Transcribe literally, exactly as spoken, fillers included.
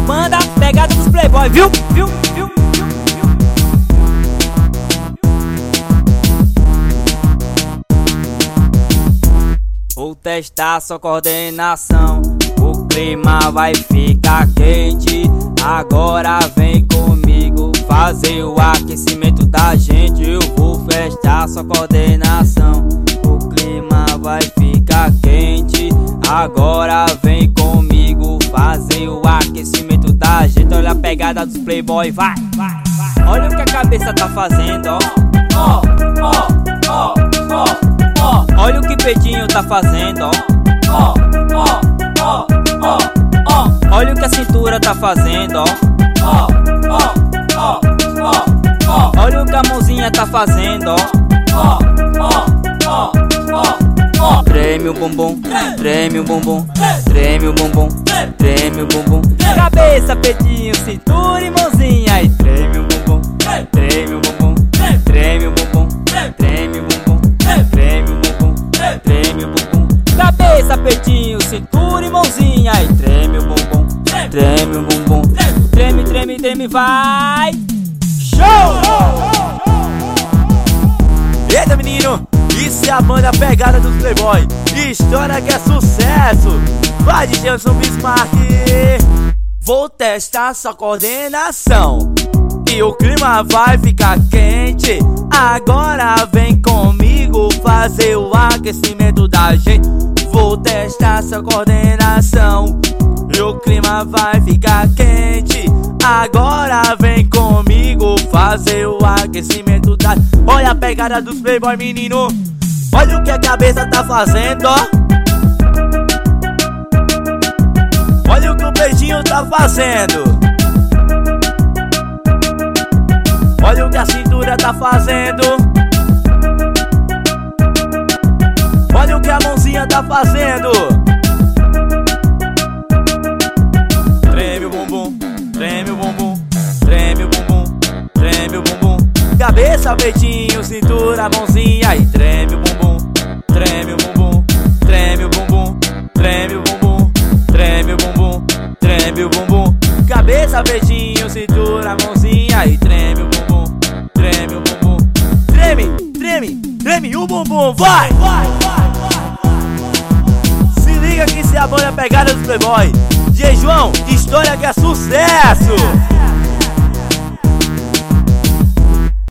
banda Pegada dos Playboy, viu? Viu? Viu? Vou testar sua coordenação, o clima vai ficar quente. Agora vem comigo fazer o aquecimento da gente. Eu vou testar sua coordenação, o clima vai ficar quente. Agora vem comigo fazer o aquecimento da gente. Olha a pegada dos Playboy, vai, vai, vai. Olha o que a cabeça tá fazendo, ó. Ó, ó, ó, ó, ó. Olha o que Pedinho tá fazendo, ó. Ó, ó, ó, ó, ó. Olha o que a cintura tá fazendo, ó. Ó, ó, ó, ó, ó. Olha o que a mãozinha tá fazendo, ó. Ó, ó, ó, ó, ó. Treme o bumbum, treme o bumbum, treme o bumbum, treme o bumbum. Cabeça, Pedinho, cintura e mãozinha. E treme o bumbum, treme o bumbum, treme o bumbum, treme o bumbum, treme o bumbum, treme o bumbum. Cabeça, Pedinho, cintura e mãozinha. E treme o bumbum, treme o bumbum. Treme, treme, treme, vai. Show! Eita, menino, isso é a banda Pegada dos Playboy. História que é sucesso. Vai de Jameson Bismarck. Vou testar sua coordenação e o clima vai ficar quente. Agora vem comigo fazer o aquecimento da gente. Vou testar sua coordenação e o clima vai ficar quente. Agora vem comigo fazer o aquecimento da... Olha a pegada dos Playboy, menino. Olha o que a cabeça tá fazendo, ó. Olha o que o Pedinho tá fazendo. Olha o que a cintura tá fazendo. Olha o que a mãozinha tá fazendo. Treme o bumbum, treme o bumbum, treme o bumbum, treme o bumbum. Cabeça, peitinho, cintura, mãozinha. E treme o bumbum, treme o bumbum, treme o bumbum, treme o bumbum, treme o bumbum, treme o bumbum. Cabeça, peitinho, cintura, mãozinha. E treme o bumbum, treme o bumbum. Treme, treme, treme o bumbum, vai, vai, vai, vai. Se liga que se a banda Pegada dos Playboy. D J João, história que é sucesso.